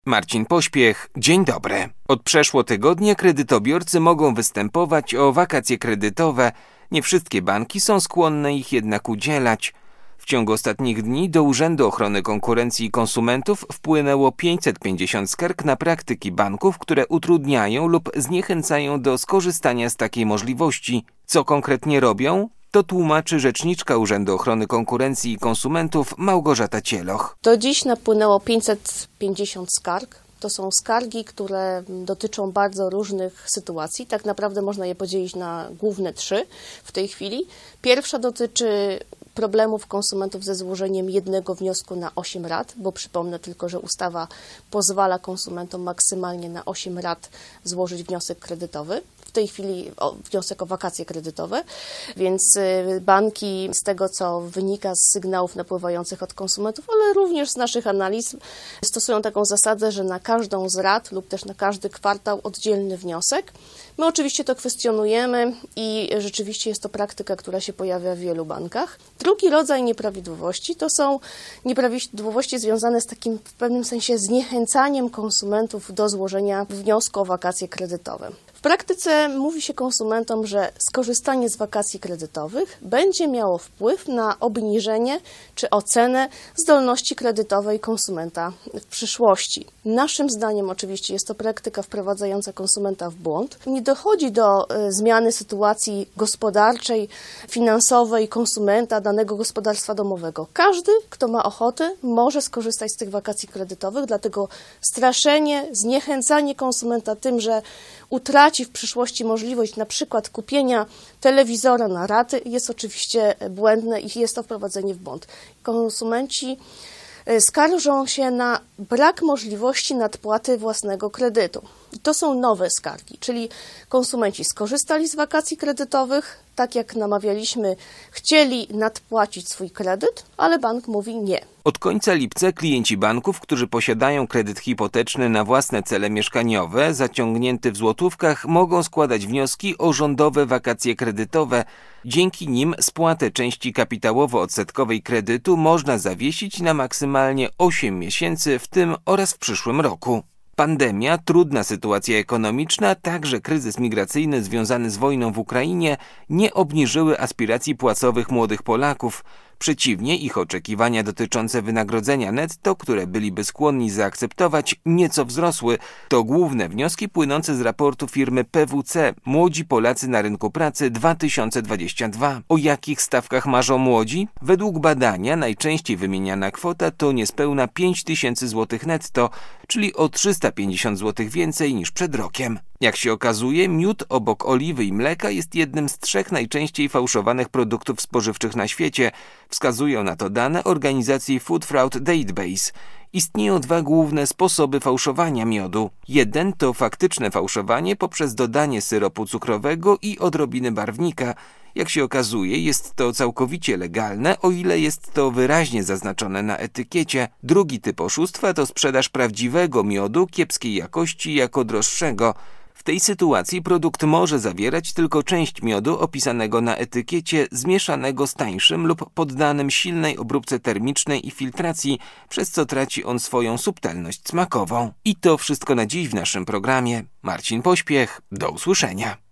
Marcin Pośpiech, dzień dobry. Od przeszło tygodnia kredytobiorcy mogą występować o wakacje kredytowe. Nie wszystkie banki są skłonne ich jednak udzielać. W ciągu ostatnich dni do Urzędu Ochrony Konkurencji i Konsumentów wpłynęło 550 skarg na praktyki banków, które utrudniają lub zniechęcają do skorzystania z takiej możliwości. Co konkretnie robią? To tłumaczy rzeczniczka Urzędu Ochrony Konkurencji i Konsumentów Małgorzata Cieloch. Do dziś napłynęło 550 skarg. To są skargi, które dotyczą bardzo różnych sytuacji. Tak naprawdę można je podzielić na główne 3 w tej chwili. Pierwsza dotyczy problemów konsumentów ze złożeniem jednego wniosku na 8 rat, bo przypomnę tylko, że ustawa pozwala konsumentom maksymalnie na 8 rat złożyć wniosek kredytowy. W tej chwili wniosek o wakacje kredytowe, więc banki z tego, co wynika z sygnałów napływających od konsumentów, ale również z naszych analiz, stosują taką zasadę, że na każdą z rat lub też na każdy kwartał oddzielny wniosek. My oczywiście to kwestionujemy i rzeczywiście jest to praktyka, która się pojawia w wielu bankach. Drugi rodzaj nieprawidłowości to są nieprawidłowości związane z takim w pewnym sensie zniechęcaniem konsumentów do złożenia wniosku o wakacje kredytowe. W praktyce mówi się konsumentom, że skorzystanie z wakacji kredytowych będzie miało wpływ na obniżenie czy ocenę zdolności kredytowej konsumenta w przyszłości. Naszym zdaniem oczywiście jest to praktyka wprowadzająca konsumenta w błąd. Nie dochodzi do zmiany sytuacji gospodarczej, finansowej konsumenta danego gospodarstwa domowego. Każdy, kto ma ochotę, może skorzystać z tych wakacji kredytowych, dlatego straszenie, zniechęcanie konsumenta tym, że utraci w przyszłości możliwość na przykład kupienia telewizora na raty jest oczywiście błędne i jest to wprowadzenie w błąd. Konsumenci skarżą się na brak możliwości nadpłaty własnego kredytu. To są nowe skargi, czyli konsumenci skorzystali z wakacji kredytowych, tak jak namawialiśmy, chcieli nadpłacić swój kredyt, ale bank mówi nie. Od końca lipca klienci banków, którzy posiadają kredyt hipoteczny na własne cele mieszkaniowe, zaciągnięty w złotówkach, mogą składać wnioski o rządowe wakacje kredytowe. Dzięki nim spłatę części kapitałowo-odsetkowej kredytu można zawiesić na maksymalnie 8 miesięcy w tym oraz w przyszłym roku. Pandemia, trudna sytuacja ekonomiczna, także kryzys migracyjny związany z wojną w Ukrainie nie obniżyły aspiracji płacowych młodych Polaków. Przeciwnie, ich oczekiwania dotyczące wynagrodzenia netto, które byliby skłonni zaakceptować, nieco wzrosły. To główne wnioski płynące z raportu firmy PwC Młodzi Polacy na rynku pracy 2022. O jakich stawkach marzą młodzi? Według badania najczęściej wymieniana kwota to niespełna 5000 zł netto, czyli o 350 zł więcej niż przed rokiem. Jak się okazuje, miód obok oliwy i mleka jest jednym z 3 najczęściej fałszowanych produktów spożywczych na świecie. Wskazują na to dane organizacji Food Fraud Database. Istnieją 2 główne sposoby fałszowania miodu. Jeden to faktyczne fałszowanie poprzez dodanie syropu cukrowego i odrobiny barwnika. Jak się okazuje, jest to całkowicie legalne, o ile jest to wyraźnie zaznaczone na etykiecie. Drugi typ oszustwa to sprzedaż prawdziwego miodu kiepskiej jakości jako droższego. W tej sytuacji produkt może zawierać tylko część miodu opisanego na etykiecie, zmieszanego z tańszym lub poddanym silnej obróbce termicznej i filtracji, przez co traci on swoją subtelność smakową. I to wszystko na dziś w naszym programie. Marcin Pośpiech, do usłyszenia.